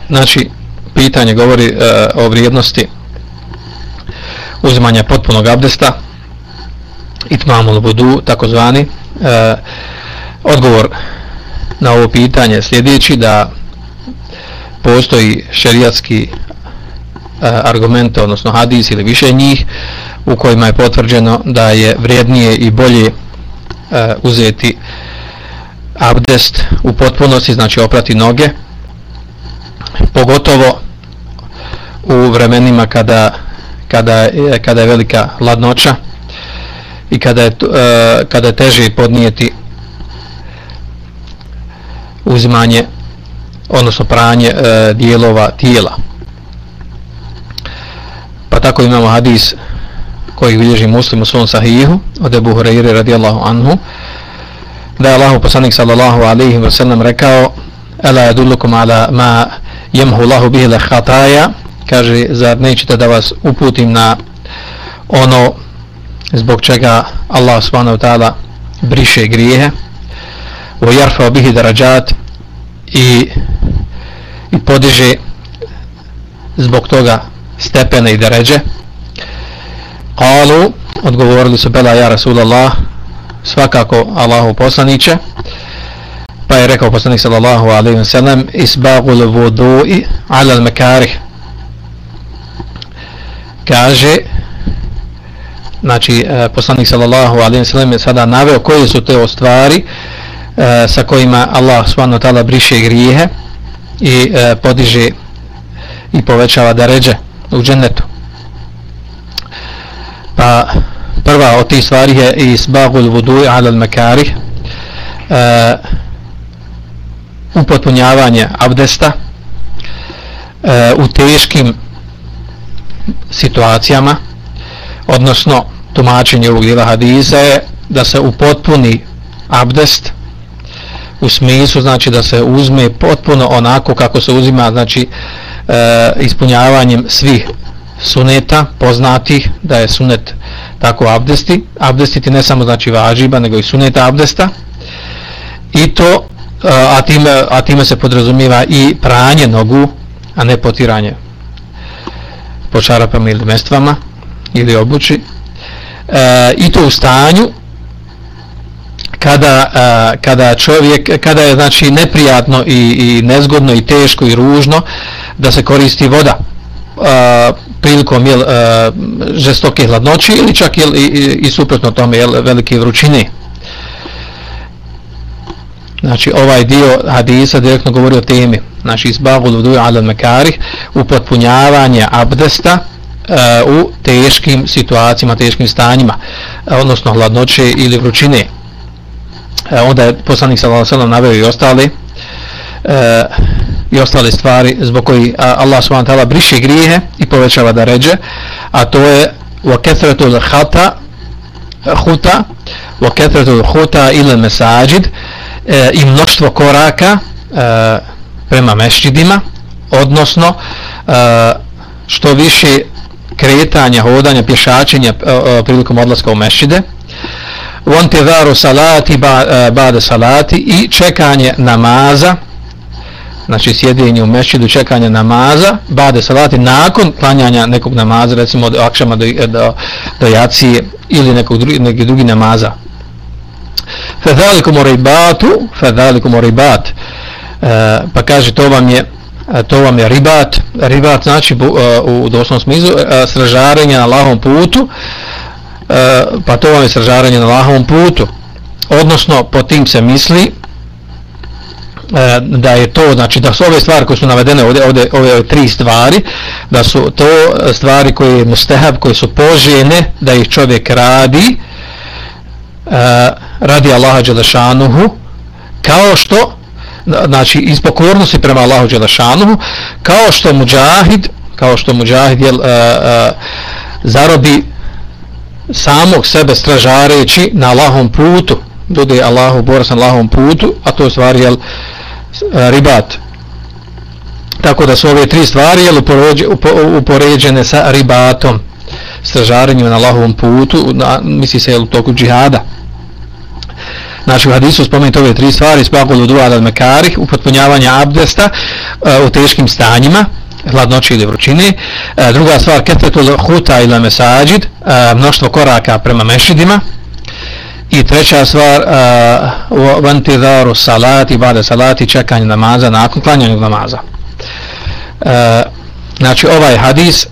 Znači, pitanje govori o vrijednosti uzimanja potpunog abdesta, itmamul vudu, takozvani. Odgovor na ovo pitanje sljedeći, da postoji šerijatski argument, odnosno hadis ili više njih, u kojima je potvrđeno da je vrijednije i bolje uzeti abdest u potpunosti, znači oprati noge, pogotovo u vremenima kada je velika hladnoća i kada je teže podnijeti uzimanje, odnosno pranje dijelova tijela. Pa tako imamo hadis koji bilježi Muslim u svom sahihu od Ebu Hurajre radijallahu anhu, da je Allahu poslanik sallallahu alejhi ve sellem rekao: "Ela yadullukum ala ma yamhu Allahu bihi al-khataya", kaže, zar nećete da vas uputim na ono zbog čega Allah subhanahu wa ta'ala briše grijehe, wa yarfa bihi darajat, i podiže zbog toga stepene i deređe. Qalu, odgovorili su: "Bela ja Rasulallah", svakako Allahu poslaniće. Pa je rekao poslanik sallallahu alejhi ve sellem: "Isbagul wudu'i ala al-makarih", kaže, znači poslanik sallallahu alejhi ve sellem je sada naveo koje su te stvari sa kojima Allah subhanahu wa ta'ala briše grijehe i podiže i povećava deređe u džennetu. Pa prva od tih stvari je isbagul wudu'i ala al-makarih, upotpunjavanje abdesta u teškim situacijama, odnosno tumačenje ovog dijela hadisa je da se upotpuni abdest u smislu, znači da se uzme potpuno onako kako se uzima, znači ispunjavanjem svih suneta poznatih, da je sunet tako abdestiti ne samo znači važiba, nego i suneta abdesta, i to a time se podrazumijeva i pranje nogu, a ne potiranje po čarapama ili mestvama ili obući, i to u stanju kada je znači neprijatno i nezgodno i teško i ružno da se koristi voda prilikom žestoke hladnoće ili čak i suprotno tome velike vrućine. Znači ovaj dio hadisa direktno govori o temi, znači isbagul wudu'i ala al-makarih, upotpunjavanje abdesta u teškim situacijama, teškim stanjima, odnosno hladnoće ili vrućine. Onda je poslanik sallallahu alejhi ve sellem naveo i ostale stvari zbog koji Allah subhanahu wa ta'ala briše grijehe i povećava deređe, a to je wa kathratul khuta ila al-masajid, i mnoštvo koraka prema mešćidima, odnosno što više kretanja, hodanja, pješačenja prilikom odlaska u mešćide, vontivaru salati ba'da salati, i čekanje namaza, znači sjedenje u mešćidu, čekanje namaza ba'da salati, nakon klanjanja nekog namaza, recimo od akšama do jacije ili neki drugi namaza. Fadhalikum ribat, pa kaže to vam je ribat znači u doslovnom smislu sražarenje na Allahovom putu, pa to vam je sražarenje na Allahovom putu, odnosno po tim se misli da je to, znači da su ove stvari koje su navedene ove tri stvari, da su to stvari koje je mustehab, koje su poželjne da ih čovjek radi Allaha dželešanuhu, kao što, znači iz pokornosti prema Allahu dželešanuhu, kao što mudžahid zarobi samog sebe stražareći na Allahovom putu, bude Allahu borac na Allahovom putu, a to je stvari ribat. Tako da su ove tri stvari upoređene sa ribatom, stražarenjem na Allahovom putu, misli se u toku džihada. Znači u hadisu spomenuti ove tri stvari: isbagul wudu'i ala al-makarih, upotpunjavanje abdesta u teškim stanjima, hladnoći ili vrućine. Druga stvar, ketretul huta ila mesajid, mnoštvo koraka prema mešidima. I treća stvar, vantidaru salati, bade salati, čekanje namaza nakon klanjanja namaza. Znači ovaj hadis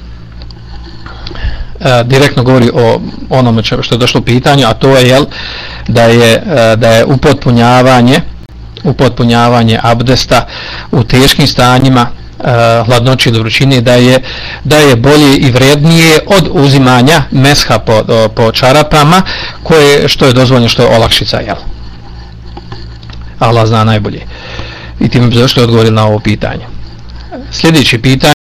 direktno govori o onome što je došlo u pitanju, a to je da je upotpunjavanje abdesta u teškim stanjima, hladnoći ili vrućine, da je bolje i vrednije od uzimanja mesha po čarapama, što je dozvoljeno, što je olakšica, jel? Allah zna najbolje. I time bi zašto odgovorili na ovo pitanje. Sljedeće pitanje